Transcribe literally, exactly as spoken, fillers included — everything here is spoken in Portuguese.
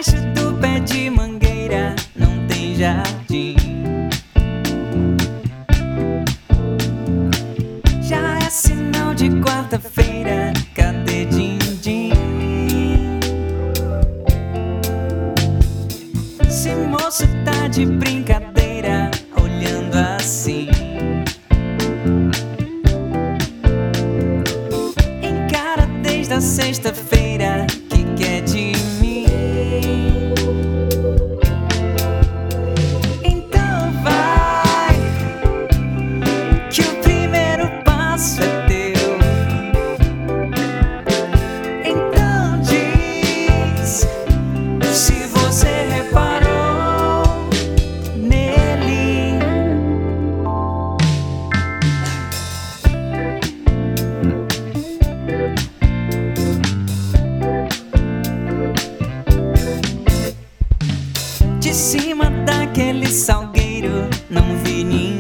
Debaixo do pé de mangueira não tem jardim. Já é sinal de quarta-feira, cadê din-din? Esse moço tá de brincadeira, olhando assim. Encara desde a sexta-feira, que quer de mim. Então vai, que o primeiro passo é teu. Então diz se você reparou nele. De cima daquele salgueiro não vi ninguém.